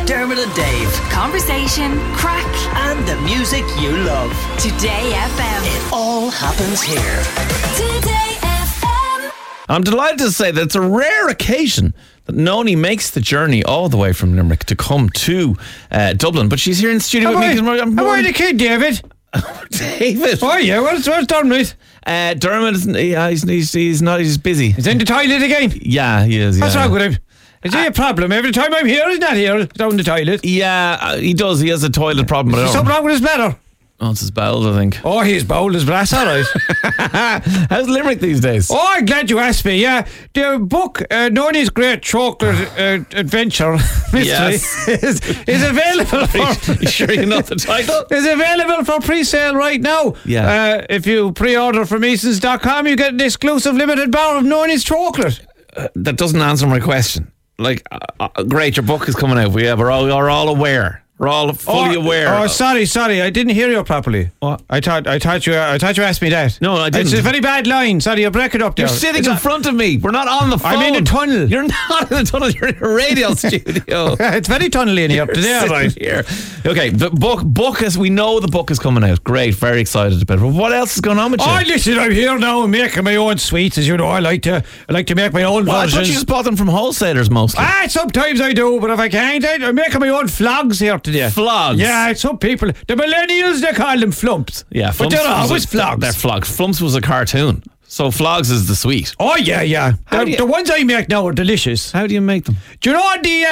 Dermot and Dave. Conversation, crack, And the music you love. Today FM. It all happens here. Today FM. I'm delighted to say that it's a rare occasion that Noni makes the journey all the way from Limerick to come to Dublin, but she's here in the studio with me. How are the kid, David? David. Oh yeah, where's Dermot? Dermot, he's busy. He's in the toilet again. Yeah, he is. What's yeah. wrong with him? Is he a problem? Every time I'm here, he's not here. He's down the toilet. Yeah, he does. He has a toilet problem. But I Is don't- something wrong with his bladder? Oh, it's his bowels, I think. Oh, he's bowled his brass, all right. How's Limerick these days? Oh, I'm glad you asked me. Yeah, the book, Noni's Great Chocolate Adventure Mystery, is available for. You sure you know the title? Is available for pre-sale right now. Yeah. If you pre-order from Easons.com, you get an exclusive limited bar of Noni's chocolate. That doesn't answer my question. Like, great, your book is coming out. We're all aware. We're all fully aware. Oh, sorry, I didn't hear you properly. What? I thought you asked me that. No, I didn't. It's a very bad line. Sorry, you break it up there. You're sitting in front of me. We're not on the phone. I'm in a tunnel. You're not in a tunnel. You're in a radio studio. It's very tunnely in here today, all right. Here. Okay, the book is. We know the book is coming out. Great, very excited about it. But what else is going on with you? Oh, listen, I'm here now making my own sweets. As you know, I like to make my own Well, I thought versions. you just bought them from wholesalers mostly. Sometimes I do, but if I can't, I'm making my own flogs here today. Flogs? Yeah, some people, the millennials, they call them flumps. Yeah, but they're always flogs. They're flogs. Flumps was a cartoon, so flogs is the sweet. Oh yeah. The ones I make now are delicious. How do you make them? Do you know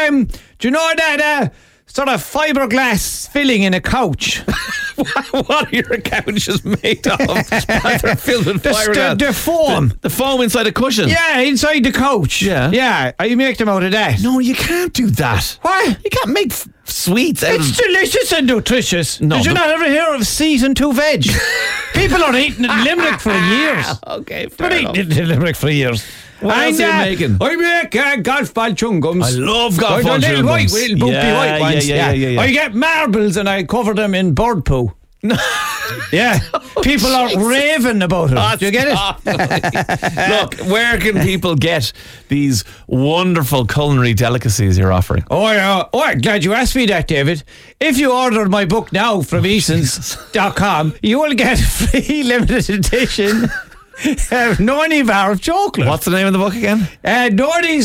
that sort of fiberglass filling in a couch? What are your couches made of? They're filled with fiberglass. The foam. The foam inside a cushion. Yeah, inside the couch. Yeah. I make them out of that. No, you can't do that. What? You can't make sweets out It's of... delicious and nutritious. No, Did you but- not ever hear of season 2 veg? People are eating it in Limerick for years. Okay, Been eating it in Limerick for years. What else are you making? I make golf ball chungums. I love golf ball Little chewing-gums. little bumpy Yeah, white ones. yeah. I get marbles and I cover them in bird poo. Yeah, people are raving about it. Do you get it? Look, where can people get these wonderful culinary delicacies you're offering? Oh, yeah. Oh, I'm glad you asked me that, David. If you order my book now from Easons.com, you will get a free limited edition Noni bar of chocolate. What's the name of the book again? Noni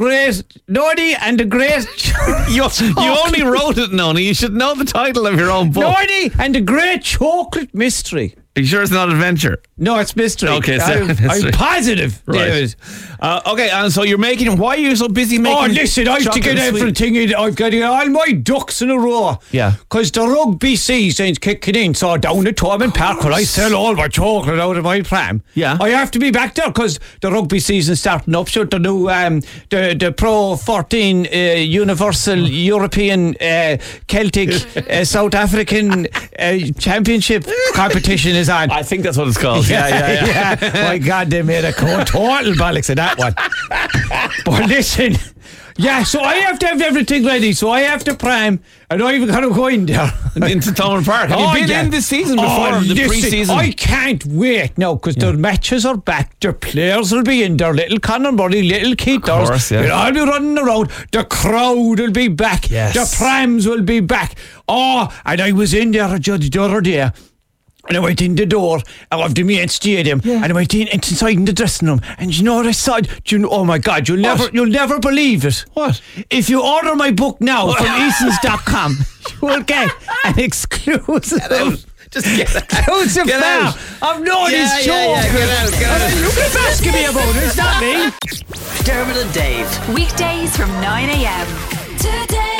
and the Great You only wrote it, Noni. You should know the title of your own book. Noni and the Great Chocolate Mystery. Are you sure it's not adventure? No, it's mystery. Okay, so I'm mystery. positive, David. Okay, and so you're making... Why are you so busy making... Oh, listen, I have to chocolate get and sweet? everything in. I've got all my ducks in a row. Yeah. Because the rugby season's kicking in. So down at Thomond Park, where I sell all my chocolate out of my pram. Yeah. I have to be back there because the rugby season's starting up. So the new, the Pro 14 Universal European Celtic South African Championship competition is on. I think that's what it's called. Yeah. My God, they made a total bollocks of that one. But listen, so I have to have everything ready. So I have to prime, and I'm going to go in there. Into Thomond Park. Have you been in this season before? The listen, pre-season? I can't wait now because their matches are back. Their players will be in there. Little Conor Murray, little Keith course, Durst. yeah. They'll all be running around. The crowd will be back. Yes. The prams will be back. Oh, and I was in there the other day. And I went in the door of the main stadium, and I went inside in the dressing room, and you know what I saw? Oh my God, you'll never believe it. What? If you order my book now from Easons.com, you will get an exclusive. Just get out. Exclusive Get bar out. of Noni's chocolate. Get out. You keep asking me about it, it's not me. Dermot and Dave. Weekdays from 9 a.m. Today